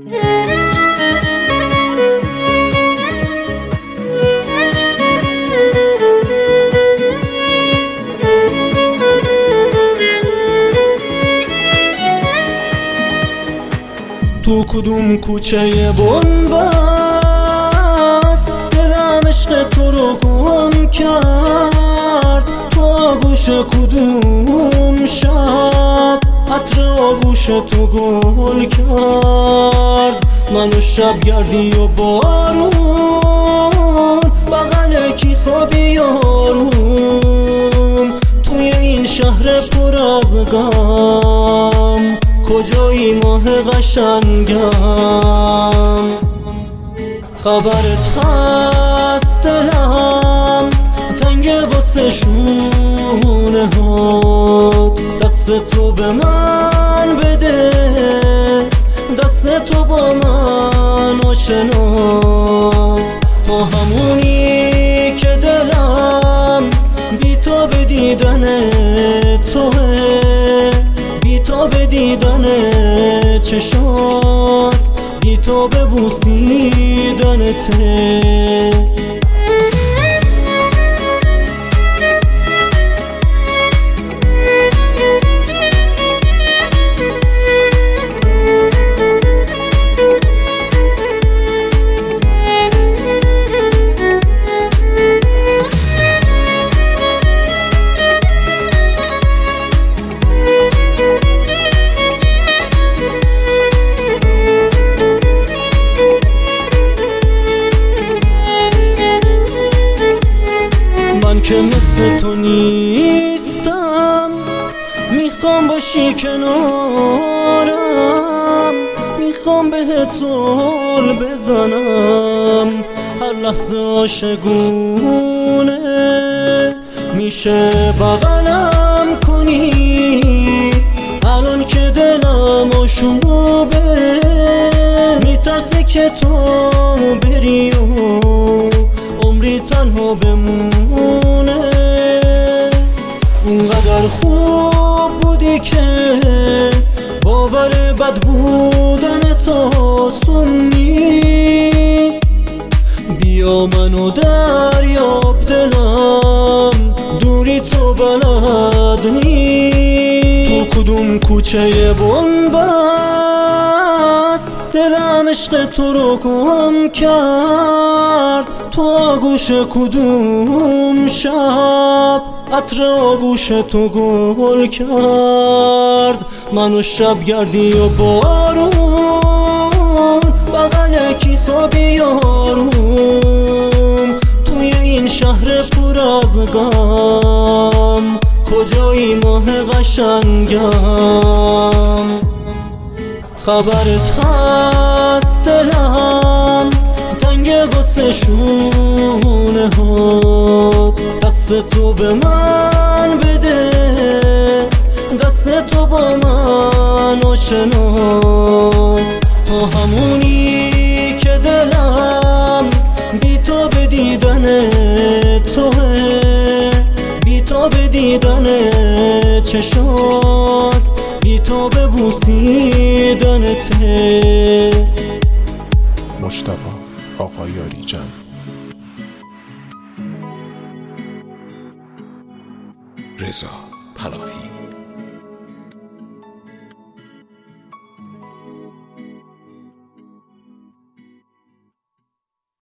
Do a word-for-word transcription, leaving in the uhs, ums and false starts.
تو کدوم کوچه بنبست دلم عشق تو رو گم کرد؟ تو آغوش کدوم شب عطر آغوش تو گل کرد؟ منو شبگردی و بارون بغل کی خوابی یارون؟ توی این شهر پر از غم کجایی ماه قشنگم؟ خبرت هست دلم تنگ واسه شونه هات، دست تو به من بده، دست تو با من آشناست. تو همونی که دلم بی تو به دیدن توه، بی تو به دیدن چشات، بی تو به بوسیدنته. من که مثل تو نیستم، میخوام باشی کنارم، میخوام بهت زل بزنم، هر لحظه عاشقونه میشه بغلم کنی. الان که دلم آشوبه میترسه که تو بری و عمری تنها بمونه. اونقدر خوب بودی که باور بد بودن تو آسون نیست. بیا منو دریاب دلم، دوری تو بلد نیست. تو کدوم کوچه بنبست دلم عشق تو رو گم کرد؟ تو آغوش کدوم شب عطر آغوش تو گل کرد؟ منو شبگردی و بارون بغل کی خوابی یارون؟ توی این شهر پر از غم کجایی ماه قشنگم؟ خبرت هست دلم تنگ واسه شونه هات، دست تو به من بده، دست تو با من آشناست. تو همونی که دلم بی تو به دیدن توه، بی تو به دیدن چشات، بی تو به بوسیدنته. مجتبی آقایاریجان. رضا پلایی.